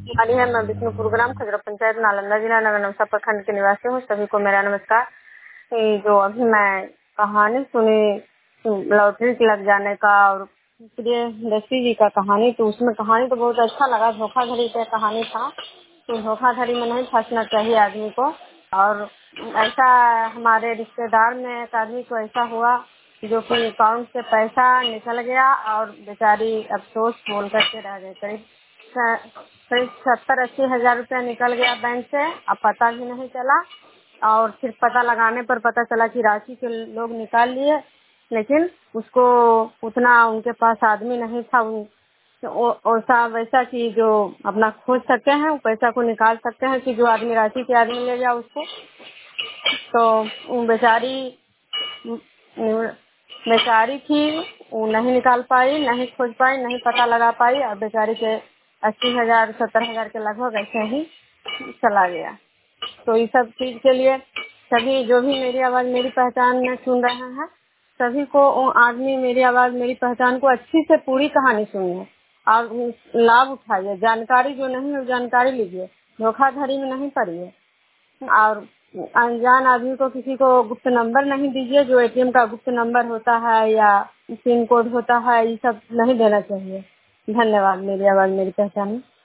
हमारी है। मैं विष्णुपुर ग्राम खजरा पंचायत नालंदा जिला नगर नवसा प्रखंड के निवासी हूँ। सभी को मेरा नमस्कार। जो अभी मैं कहानी सुनी लॉटरी लग जाने का और प्रियदर्शी जी का कहानी, तो उसमें कहानी तो बहुत अच्छा लगा। धोखाधड़ी का कहानी था, तो धोखाधड़ी में नहीं फंसना चाहिए आदमी को। और ऐसा हमारे रिश्तेदार में एक आदमी को ऐसा हुआ जो कि अकाउंट से पैसा निकल गया और बेचारी अफसोस बोल करके रह गई। करीब 70-80 हजार रुपया निकल गया बैंक से। अब पता भी नहीं चला, और फिर पता लगाने पर पता चला कि रांची के लोग निकाल लिए, लेकिन उसको उतना उनके पास आदमी नहीं था ऐसा वैसा कि जो अपना खोज सकते हैं, वो पैसा को निकाल सकते हैं कि जो आदमी रांची के आदमी ले गया उसको। तो वो बेचारी थी, वो नहीं निकाल पाई, नहीं खोज पाई, नहीं पता लगा पाई, और बेचारी के 80,000 70,000 के लगभग ऐसे ही चला गया। तो इस सब चीज के लिए सभी जो भी मेरी आवाज मेरी पहचान में सुन रहे हैं, सभी को आदमी मेरी आवाज मेरी पहचान को अच्छी से पूरी कहानी सुनिए और लाभ उठाइए। जानकारी जो नहीं है वो जानकारी लीजिए, धोखाधड़ी में नहीं पड़िए। और अनजान आदमी को किसी को गुप्त नंबर नहीं दीजिए। जो एटीएम का गुप्त नंबर होता है या पिन कोड होता है, ये सब नहीं देना चाहिए। धन्यवाद। मेरी आवाज मेरी पहचान।